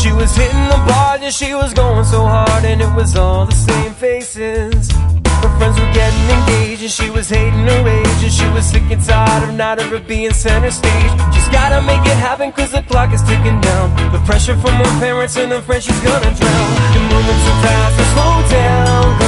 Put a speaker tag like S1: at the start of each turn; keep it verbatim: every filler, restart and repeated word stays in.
S1: She was hitting the bar and she was going so hard, and it was all the same faces. Her friends were getting engaged and she was hating her age, and she was sick and tired of not ever being center stage. She's gotta make it happen cause the clock is ticking down. The pressure from her parents and her friends, she's gonna drown. You're moving too fast, so slow down.